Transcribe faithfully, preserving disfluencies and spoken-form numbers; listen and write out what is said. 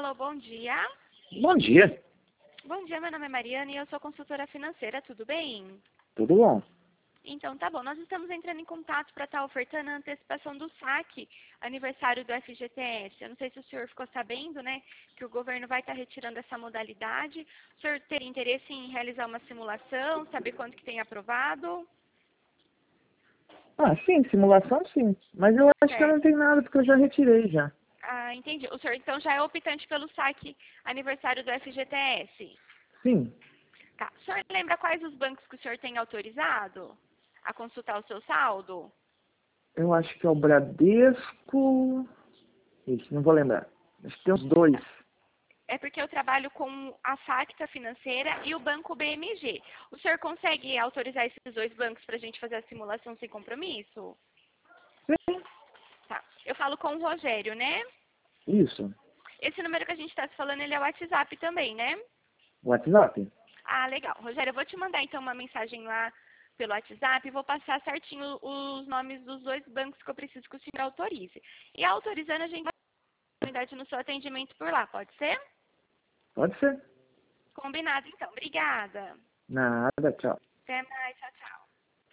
Alô, bom dia. Bom dia, Bom dia, meu nome é Mariana e eu sou consultora financeira, tudo bem? tudo bom? Então, tá bom. Nós estamos entrando em contato para estar ofertando a antecipação do saque, aniversário do F G T S. Eu não sei se o senhor ficou sabendo, né, que o governo vai estar retirando essa modalidade. O senhor teria interesse em realizar uma simulação, saber quanto que tem aprovado? Ah, sim, simulação sim, mas eu acho que eu Certo. não tenho nada porque eu já retirei já. Ah, entendi. O senhor, então, já é optante pelo saque aniversário do F G T S? Sim, Tá. O senhor lembra quais os bancos que o senhor tem autorizado a consultar o seu saldo? eu acho que é o Bradesco... Ixi, não vou lembrar. Acho que tem uns dois. É porque eu trabalho com a Facta Financeira e o Banco B M G. O senhor consegue autorizar esses dois bancos para a gente fazer a simulação sem compromisso? Sim, Tá. Eu falo com o Rogério, né? isso. Esse número que a gente está se falando, ele é o WhatsApp também, né? WhatsApp? Ah, legal. Rogério, eu vou te mandar então uma mensagem lá pelo WhatsApp e vou passar certinho os nomes dos dois bancos que eu preciso que o senhor autorize. E autorizando, a gente vai dar oportunidade no seu atendimento por lá, pode ser? Pode ser. Combinado, então. Obrigada. Nada, tchau. Até mais. Tchau, tchau.